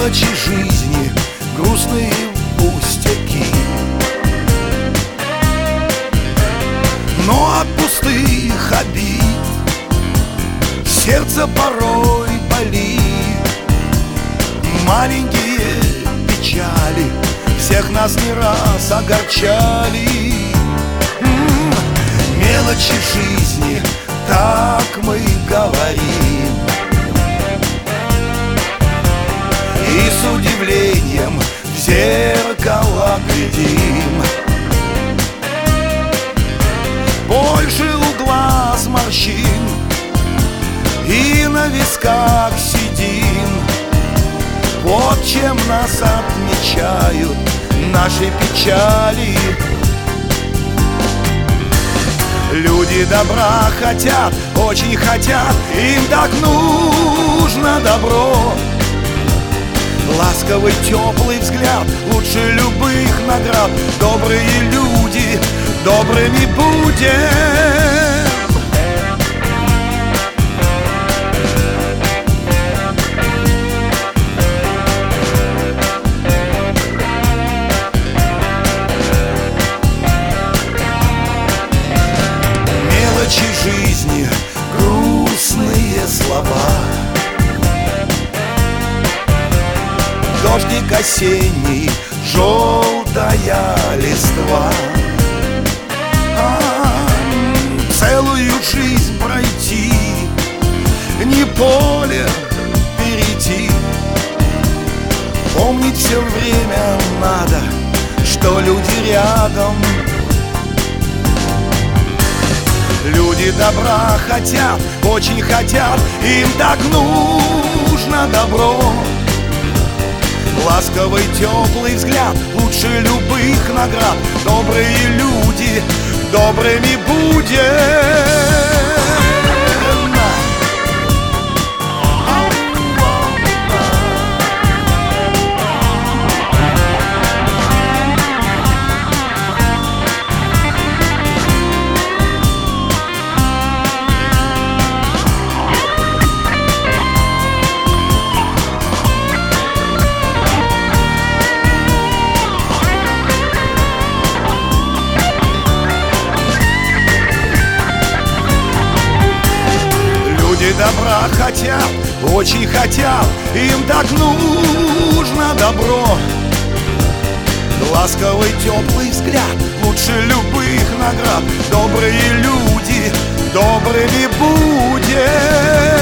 Мелочи жизни, грустные пустяки, но от пустых обид сердце порой болит. Маленькие печали всех нас не раз огорчали. Мелочи жизни, так мы говорим, и с удивлением в зеркало глядим. Больше у глаз морщин, и на висках сидим. Вот чем нас отмечают наши печали. Люди добра хотят, очень хотят, им так нужно добро. Ласковый, теплый взгляд лучше любых наград. Добрые люди, добрыми будем. Мелочи жизни, грустные слова, дождик осенний, желтая листва. Целую жизнь пройти, не поле перейти. Помнить все время надо, что люди рядом. Люди добра хотят, очень хотят, им так нужно добро. Ласковый, теплый взгляд лучше любых наград. Добрые люди, добрыми будем. Люди добра хотят, очень хотят, им так нужно добро. Ласковый, теплый взгляд лучше любых наград. Добрые люди, добрыми будем.